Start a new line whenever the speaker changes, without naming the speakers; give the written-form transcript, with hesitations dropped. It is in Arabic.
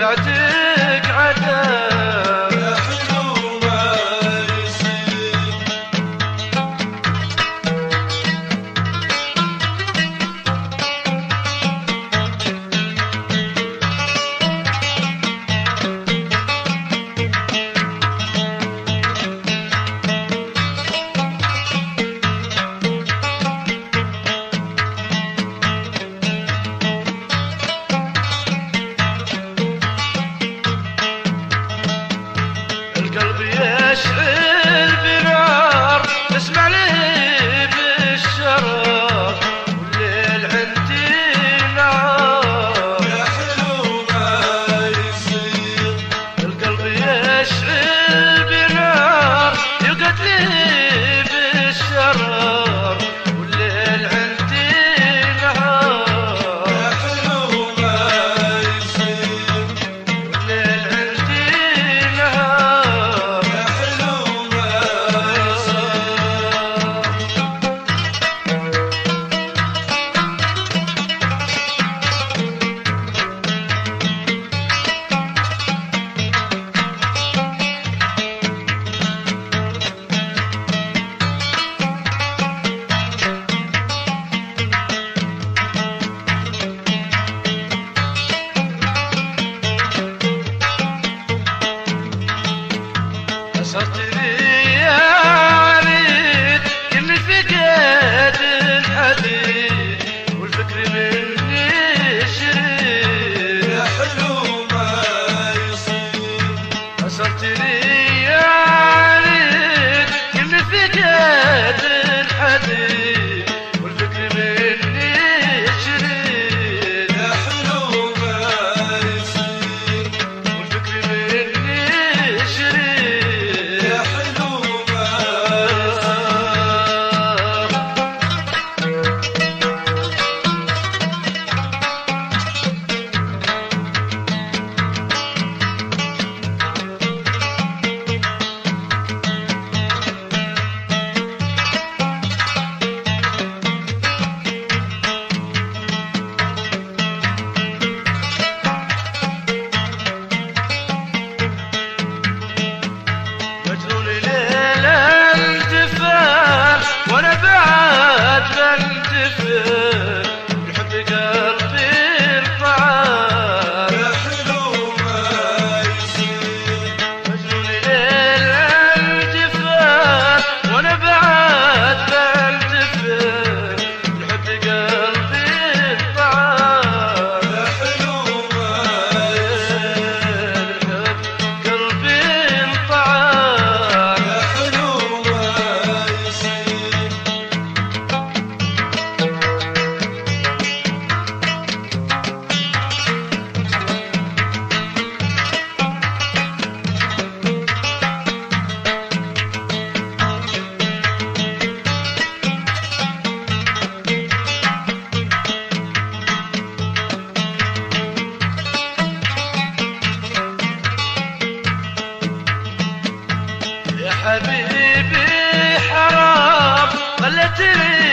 ودلعتك عتاب
يا حلو ما يصير.
القلب يشعل بنار تسمع لي بالشرار والليل عندي نهار
يا حلو ما يصير.
القلب يشعل بنار يقعد لي بالشرار والليل عندي نهار
يا حلو ما يصير.
والليل عندي نهار
يا حلو ما يصير.
صرت لي يا عريد كل فقد الحديد والفكر مني شريد
يا حلو ما يصير.
صرت لي يا عريد كل فقد الحديد والفكر مني شريد
يا حلو ما يصير.
والفكر مني شريد
يا حلو ما يصير.
مجنون ليل التفال وانا بعد بنتفل الحب قلبي الطعام
يا حلو ما يصير.
مجنون ليل التفال وانا بعد بنتفل الحب قلبي الطعام
يا حلو ما يصير.
الحب قلبي الطعام
يا حلو ما يصير.
يا حبيبي حرام خلتني